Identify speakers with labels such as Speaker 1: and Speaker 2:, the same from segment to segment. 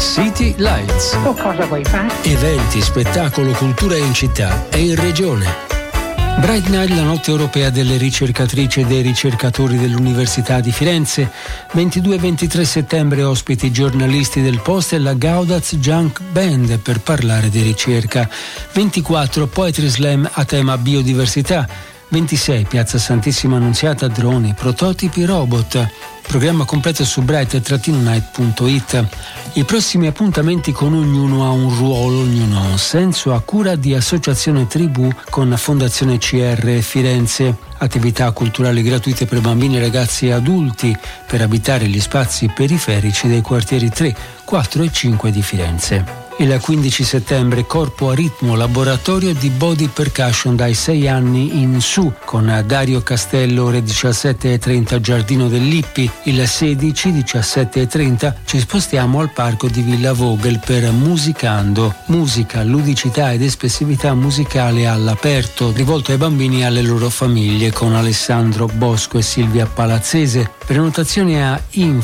Speaker 1: City Lights.
Speaker 2: Cosa vuoi fare?
Speaker 1: Eventi, spettacolo, cultura in città e in regione. Bright Night, la notte europea delle ricercatrici e dei ricercatori dell'Università di Firenze. 22 e 23 settembre ospiti giornalisti del Post e la Gaudaz Junk Band per parlare di ricerca. 24 Poetry Slam a tema biodiversità. 26 Piazza Santissima Annunziata, droni, prototipi, robot. Programma completo su bright-night.it. I prossimi appuntamenti con Ognuno ha un ruolo, ognuno ha un senso, a cura di Associazione Tribù con Fondazione CR Firenze. Attività culturali gratuite per bambini, ragazzi e adulti per abitare gli spazi periferici dei quartieri 3, 4 e 5 di Firenze. Il 15 settembre Corpo a ritmo, laboratorio di body percussion dai 6 anni in su, con Dario Castello, ore 17:30 Giardino del Lippi. Il 16, 17:30 ci spostiamo al parco di Villa Vogel per Musicando, musica, ludicità ed espressività musicale all'aperto, rivolto ai bambini e alle loro famiglie, con Alessandro Bosco e Silvia Palazzese. Prenotazioni a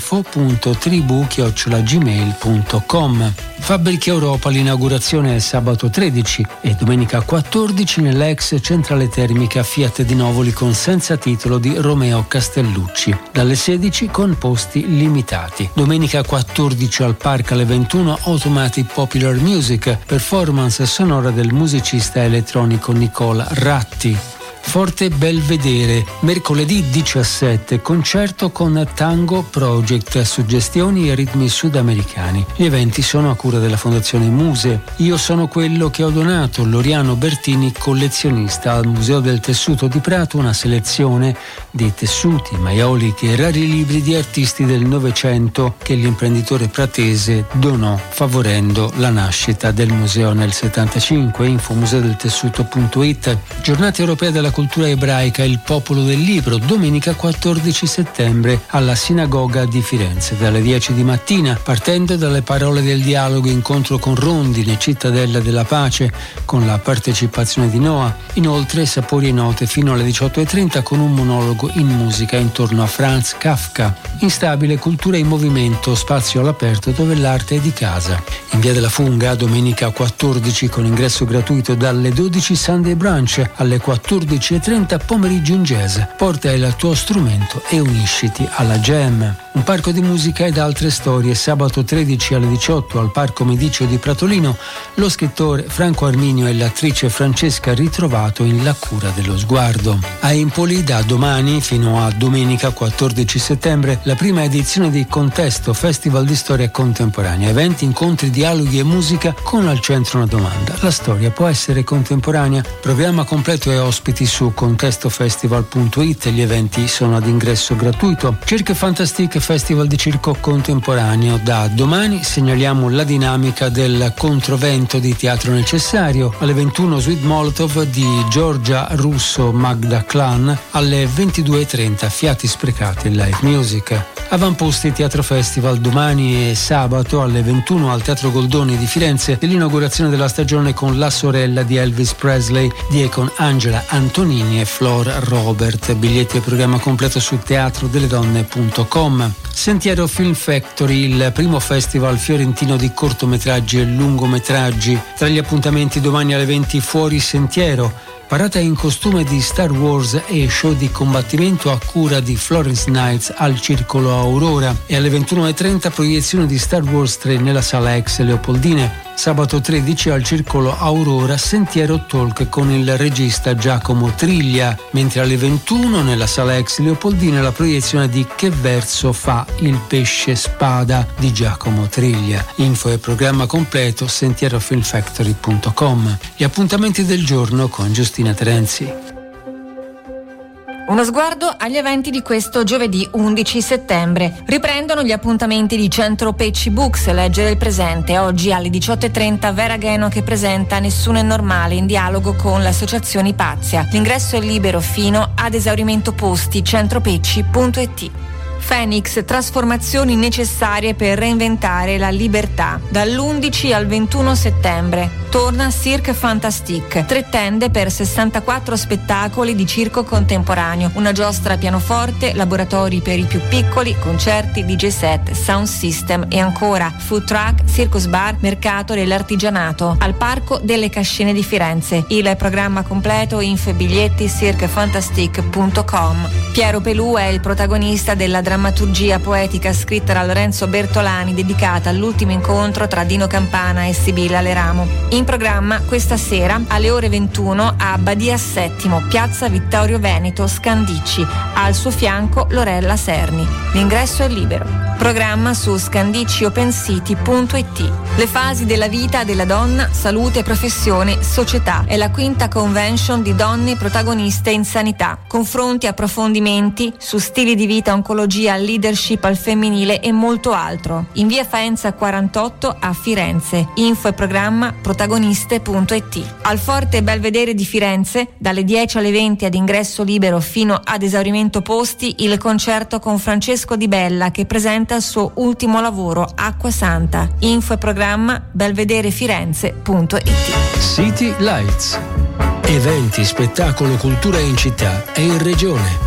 Speaker 1: info.tribu@gmail.com. Fabbriche Europa, l'inaugurazione è sabato 13 e domenica 14 nell'ex centrale termica Fiat di Novoli con senza titolo di Romeo Castellucci, dalle 16 con posti limitati. Domenica 14 al Park alle 21 Automatic Popular Music, performance sonora del musicista elettronico Nicola Ratti. Forte Belvedere, mercoledì 17, concerto con Tango Project, suggestioni e ritmi sudamericani. Gli eventi sono a cura della Fondazione Muse. Io sono quello che ho donato, Loriano Bertini, collezionista, al Museo del Tessuto di Prato, una selezione di tessuti, maioliche e rari libri di artisti del Novecento che l'imprenditore pratese donò, favorendo la nascita del museo nel 75. Info museodeltessuto.it. Giornata europea della cultura ebraica, il popolo del libro, domenica 14 settembre alla Sinagoga di Firenze, dalle 10 di mattina, partendo dalle parole del dialogo, incontro con Rondine, cittadella della pace, con la partecipazione di Noah. Inoltre sapori e note fino alle 18:30 con un monologo in musica intorno a Franz Kafka. Instabile, cultura in movimento, spazio all'aperto dove l'arte è di casa. In via della Funga, domenica 14 con ingresso gratuito dalle 12 Sunday Brunch, alle 14:30 pomeriggio in jazz. Porta il tuo strumento e unisciti alla jam. Un parco di musica ed altre storie, sabato 13 alle 18 al Parco Mediceo di Pratolino, lo scrittore Franco Arminio e l'attrice Francesca Ritrovato in La cura dello sguardo. A Empoli da domani fino a domenica 14 settembre la prima edizione di Contesto, Festival di Storia Contemporanea. Eventi, incontri, dialoghi e musica con al centro una domanda: la storia può essere contemporanea? Programma completo e ospiti su contestofestival.it. Gli eventi sono ad ingresso gratuito. Cirque Fantastique, Festival di circo contemporaneo. Da domani segnaliamo la dinamica del Controvento di Teatro Necessario. Alle 21 Sweet Molotov di Giorgia Russo Magda Clan. Alle 22:30 Fiati Sprecati live music. Avamposti Teatro Festival domani e sabato alle 21 al Teatro Goldoni di Firenze, dell'inaugurazione della stagione con La sorella di Elvis Presley di con Angela Antonini e Flor Robert. Biglietti e programma completo su teatrodeledonne.com. Sentiero Film Factory, il primo festival fiorentino di cortometraggi e lungometraggi. Tra gli appuntamenti domani alle 20 Fuori Sentiero, parata in costume di Star Wars e show di combattimento a cura di Florence Nights al Circolo Aurora, e alle 21:30 proiezione di Star Wars 3 nella sala ex Leopoldine. Sabato 13 al Circolo Aurora Sentiero Talk con il regista Giacomo Triglia, mentre alle 21 nella sala ex Leopoldine la proiezione di Che verso fa il pesce spada di Giacomo Triglia. Info e programma completo sentierofilmfactory.com. Gli appuntamenti del giorno con Giustina Terenzi.
Speaker 3: Uno sguardo agli eventi di questo giovedì 11 settembre. Riprendono gli appuntamenti di Centro Pecci Books, Leggere il presente. Oggi alle 18:30 Vera Gheno che presenta Nessuno è normale in dialogo con l'associazione Ipazia. L'ingresso è libero fino ad esaurimento posti. centropecci.it. Phoenix, trasformazioni necessarie per reinventare la libertà. Dall'11 al 21 settembre. torna Cirque Fantastique, 3 tende per 64 spettacoli di circo contemporaneo, una giostra a pianoforte, laboratori per i più piccoli, concerti, DJ set, sound system e ancora food truck, circus bar, mercato dell'artigianato al Parco delle Cascine di Firenze. Il programma completo, info e biglietti cirquefantastique.com. Piero Pelù è il protagonista della drammaturgia poetica scritta da Lorenzo Bertolani dedicata all'ultimo incontro tra Dino Campana e Sibilla Leramo. In programma questa sera alle ore 21 a Badia Settimo, piazza Vittorio Veneto, Scandicci. Al suo fianco Lorella Serni. L'ingresso è libero. Programma su scandicciopencity.it. Le fasi della vita della donna, salute, professione, società. È la 5ª convention di donne protagoniste in sanità. Confronti, approfondimenti su stili di vita, oncologia, leadership al femminile e molto altro. In via Faenza 48 a Firenze. Info e programma protagoniste.it. Al Forte Belvedere di Firenze, dalle 10 alle 20 ad ingresso libero fino ad esaurimento posti, il concerto con Francesco Di Bella che presenta il suo ultimo lavoro, Acqua Santa. Info e programma belvederefirenze.it.
Speaker 1: City Lights. Eventi, spettacolo, cultura in città e in regione.